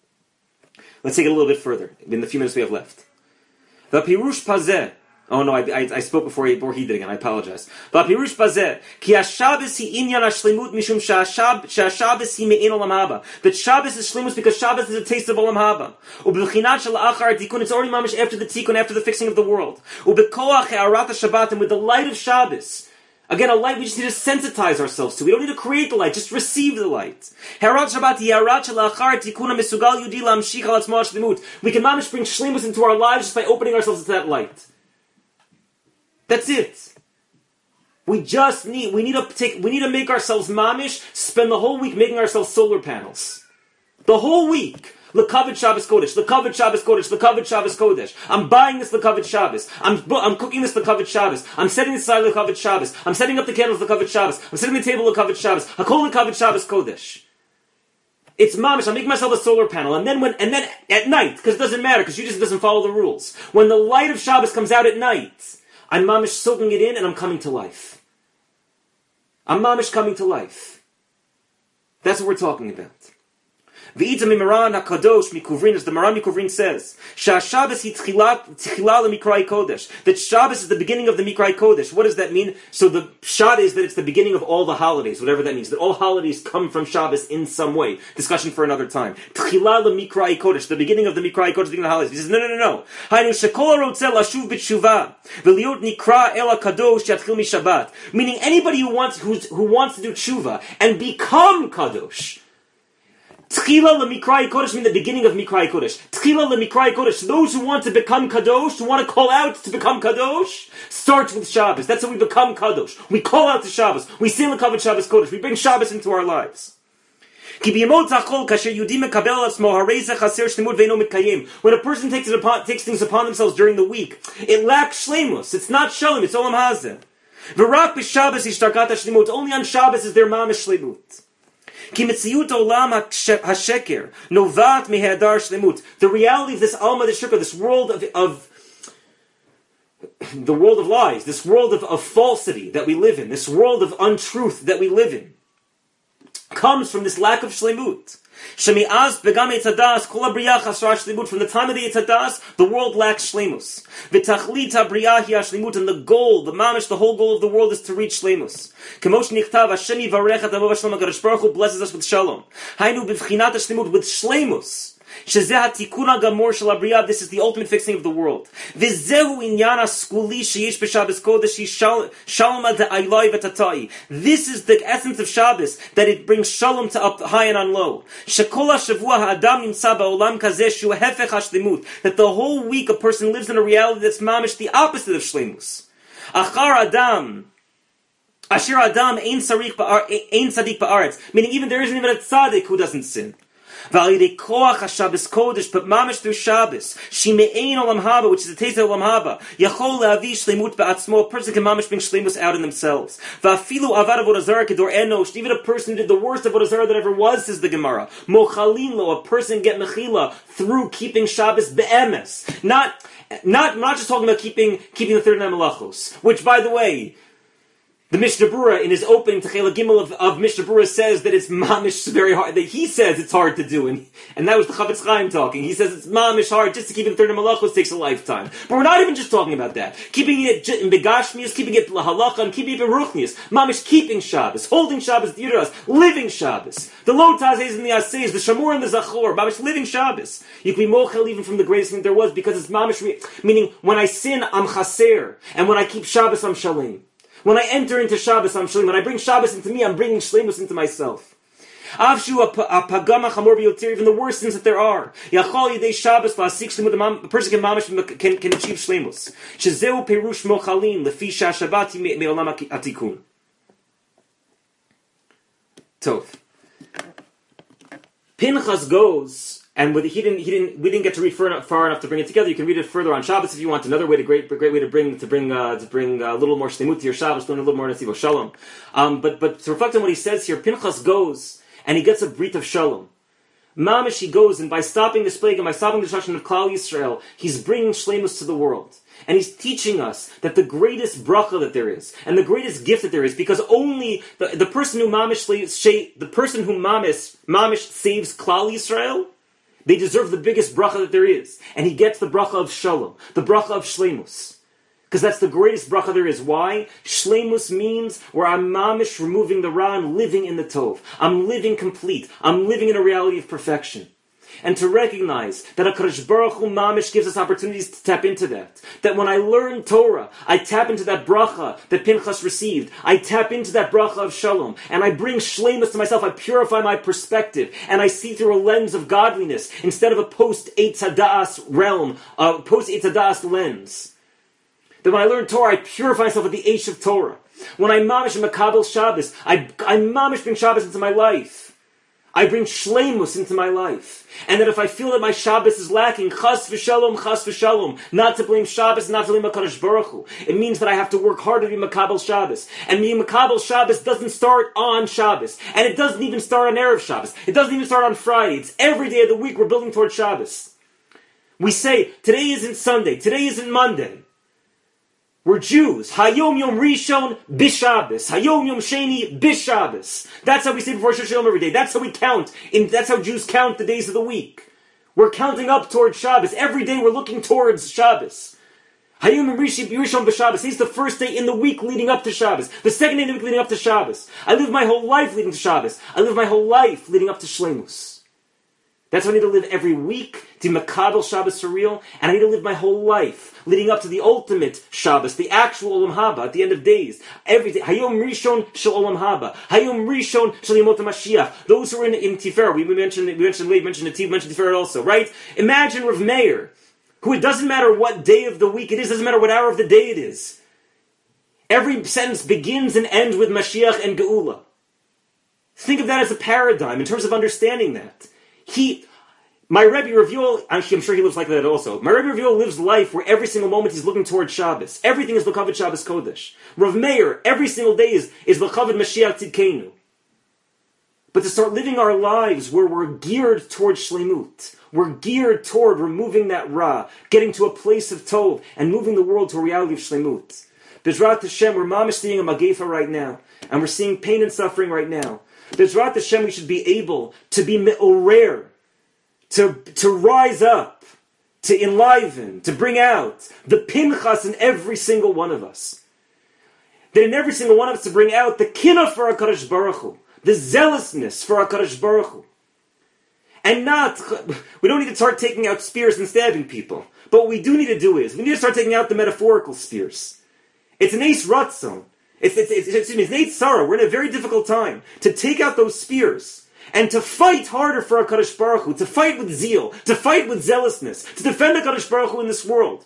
Let's take it a little bit further in the few minutes we have left. The Pirush Pazeh. Oh no, I, I, I spoke before he, before he did again. I apologize. V'apirush bazeh ki haShabbos hi inyan hashlemut mishum shehaShabbos hi me'en olam haba. That Shabbos is shlemus because Shabbos is a taste of olam haba. U'b'chinat shel achar tikun, it's already mamish after the tikun, after the fixing of the world. U'b'koach ha'arat haShabbat, and with the light of Shabbos. Again, a light we just need to sensitize ourselves to. We don't need to create the light, just receive the light. Harat Shabbat yarat shel achar tikun mesugal yudi lamshich al atzmo hashlemut. We can mamish bring shlemus into our lives just by opening ourselves to that light. That's it. We just need, we need to take, we need to make ourselves mamish, spend the whole week making ourselves solar panels. The whole week. L'kavod Shabbos Kodesh, L'kavod Shabbos Kodesh, L'kavod Shabbos Kodesh. I'm buying this L'kavod Shabbos. I'm, I'm cooking this L'kavod Shabbos. I'm setting aside L'kavod Shabbos. I'm setting up the candles L'kavod Shabbos. I'm setting the table L'kavod Shabbos. Hakol L'kavod Shabbos Kodesh. It's mamish. I'm making myself a solar panel, and then when, and then at night, because it doesn't matter, because Judaism doesn't follow the rules. When the light of Shabbos comes out at night, I'm mamish soaking it in, and I'm coming to life. I'm mamish coming to life. That's what we're talking about. V'ita mimaran hakadosh mikuvrin, as the Maran Mikuvrin says, Shabbos hi tchila lemikrai kodesh. That Shabbos is the beginning of the mikrai kodesh. What does that mean? So the pshat is that it's the beginning of all the holidays, whatever that means. That all holidays come from Shabbos in some way. Discussion for another time. Tchila lemikrai kodesh, the beginning of the mikrai kodesh, the beginning of the holidays. He says, no, no, no, no. Hainu shekol harotzeh lashuv b'tshuva v'liot nikra el hakadosh yatchil mishabbat. Meaning anybody who wants who's, who wants to do tshuva and become kadosh. Tchila lemikrai kodesh mean the beginning of mikrai kodesh. Tchila lemikrai kodesh. Those who want to become kadosh, who want to call out to become kadosh, starts with Shabbos. That's how we become kadosh. We call out to Shabbos. We sing L'kavod Shabbos Kodesh. We bring Shabbos into our lives. When a person takes it upon, takes things upon themselves during the week, it lacks shleimus. It's not shalom. It's olam hazeh. V'rak b'Shabbos ishtarkat hashlemut. Only on Shabbos is there mamish shlemut. The reality of this alma d'shukra, this world of, of the world of lies, this world of, of falsity that we live in, this world of untruth that we live in, comes from this lack of shlemut. From the time of the Yetz Hadas, the world lacks shlemus. And the goal, the mamish, the whole goal of the world is to reach shlemus. HaKadosh Baruch Hu blesses us with shalom. With shlemus. This is the ultimate fixing of the world. This is the essence of Shabbos, that it brings shalom to up high and on low. That the whole week a person lives in a reality that's mamish the opposite of shlemus. Achar Adam. Ashir Adam ein sadik ba'aretz. Meaning even there isn't even a tzaddik who doesn't sin. V'alidei koach HaShabbos Kodesh, but mamish through Shabbos, Shime'ein Olam Haba, which is the taste of Olam Haba, Yachol le'avi shleimut ba'atzmo, a person can mamish bring shleimus out in themselves. V'afilu avad avodah zarah kedor enosh, even a person who did the worst avodah zarah that ever was, says the Gemara. Mochalin lo, a person get mechila through keeping Shabbos be'emes. Not, not, not just talking about keeping, keeping the thirty-nine malachos, which, by the way, the Mishnah Berurah, in his opening to Chela Gimel of, of Mishnah Berurah, says that it's mamish very hard, that he says it's hard to do, and, and that was the Chavetz Chaim talking. He says it's mamish hard, just to keep it in thirty malachos takes a lifetime. But we're not even just talking about that. Keeping it in Begashmius, keeping it lahalacha, and keeping it in Ruchnius. Mamish keeping Shabbos, holding Shabbos Yudas, living Shabbos. The Lo Tazes and the Ases, the Shamor and the Zachor, mamish living Shabbos. You can be mochel even from the greatest thing there was, because it's mamish, re- meaning when I sin, I'm chaser, and when I keep Shabbos, I'm shalem. When I enter into Shabbos, I'm shalem. When I bring Shabbos into me, I'm bringing shlemus into myself. Avshu a pagama chamor b'yotir, even the worst sins that there are. Yachol yidei Shabbos la'asik shlemut, a person can mamish can can achieve shlemus. Shezeu perush mochalin lefi shashabati me'olam atikun. Tov. Pinchas goes. And with, he didn't, he didn't, we didn't get to read far enough, far enough to bring it together. You can read it further on Shabbos if you want. Another way, to great, great way to bring, to bring, uh, to bring a little more shlemut to your Shabbos, learn a little more Nesivo Shalom. Um, but, but to reflect on what he says here, Pinchas goes and he gets a brit of Shalom. Mamish, he goes, and by stopping this plague and by stopping the destruction of Klal Yisrael, he's bringing shlemus to the world. And he's teaching us that the greatest bracha that there is, and the greatest gift that there is, because only the, the person who mamish, the person who mamish, mamish saves Klal Yisrael, they deserve the biggest bracha that there is. And he gets the bracha of shalom, the bracha of shleimus. Because that's the greatest bracha there is. Why? Shleimus means where I'm mamish removing the ra, I'm living in the tov. I'm living complete. I'm living in a reality of perfection. And to recognize that HaKadosh Baruch Hu mamish gives us opportunities to tap into that. That when I learn Torah, I tap into that bracha that Pinchas received. I tap into that bracha of shalom. And I bring shleimus to myself. I purify my perspective. And I see through a lens of godliness instead of a post-Eitz Hadas realm, a post-Eitz Hadas lens. That when I learn Torah, I purify myself at the Eish of Torah. When I mamish and makabel Shabbos, I, I mamish bring Shabbos into my life. I bring shleimus into my life. And that if I feel that my Shabbos is lacking, chas v'shalom, chas v'shalom, not to blame Shabbos, not to blame HaKadosh Baruch Hu. It means that I have to work harder to be makabel Shabbos. And being makabel Shabbos doesn't start on Shabbos. And it doesn't even start on Erev Shabbos. It doesn't even start on Friday. It's every day of the week we're building towards Shabbos. We say, today isn't Sunday, today isn't Monday. We're Jews. Hayom Yom Rishon B'Shabbos. Hayom Yom Sheni B'Shabbos. That's how we say before Shosh Shalom every day. That's how we count. In, that's how Jews count the days of the week. We're counting up towards Shabbos. Every day we're looking towards Shabbos. Hayom Yom Rishon B'Shabbos. He's the first day in the week leading up to Shabbos. The second day in the week leading up to Shabbos. I live my whole life leading to Shabbos. I live my whole life leading up to Shleimus. That's how I need to live every week, to makabel Shabbos for real, and I need to live my whole life, leading up to the ultimate Shabbos, the actual Olam Haba, at the end of days. Every day. Hayom Rishon Shel Olam Haba. Hayom Rishon Shel Yemot HaMashiach. Those who are in, in Tiferet, we mentioned, we mentioned, we mentioned Nativ, we mentioned Tiferet also, right? Imagine Rav Meir, who it doesn't matter what day of the week it is, doesn't matter what hour of the day it is. Every sentence begins and ends with Mashiach and Geula. Think of that as a paradigm, in terms of understanding that. He, my Rebbe Raviol, I'm sure he lives like that also. My Rebbe Raviol lives life where every single moment he's looking towards Shabbos. Everything is L'Kavod Shabbos Kodesh. Rav Meir, every single day is, is L'Kavod Mashiach Tzidkenu. But to start living our lives where we're geared towards Shleimut, we're geared toward removing that Ra, getting to a place of Tov, and moving the world to a reality of Shleimut. B'ezrat Hashem, we're mamish seeing a Magefa right now, and we're seeing pain and suffering right now. B'ezrat Hashem, we should be able to be me'orer, to, to rise up, to enliven, to bring out the Pinchas in every single one of us. That in every single one of us to bring out the kinah for HaKadosh Baruch Hu, the zealousness for HaKadosh Baruch Hu. And not, we don't need to start taking out spears and stabbing people. But what we do need to do is, we need to start taking out the metaphorical spears. It's an ace ratzon. It's, it's, it's, excuse me, it's an eight sorrow. We're in a very difficult time to take out those spears and to fight harder for HaKadosh Baruch Hu, to fight with zeal, to fight with zealousness, to defend HaKadosh Baruch Hu in this world.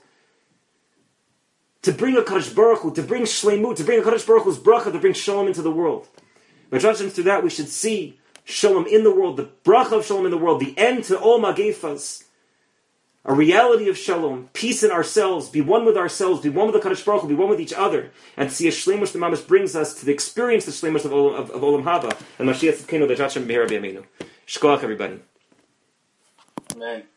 To bring HaKadosh Baruch Hu, to bring shleimut, to bring HaKadosh Baruch Hu's bracha, to bring shalom into the world. But through that we should see Shalom in the world, the bracha of Shalom in the world, the end to all magefas, a reality of Shalom, peace in ourselves, be one with ourselves, be one with the Kadosh Baruch Hu, be one with each other, and to see a Shleimus the Mamash brings us to the experience the Shleimus of, of, of Olam Haba, and Mashiach Tzidkenu, the Jachem Behera B'Yameinu. Shkoach, everybody. Amen.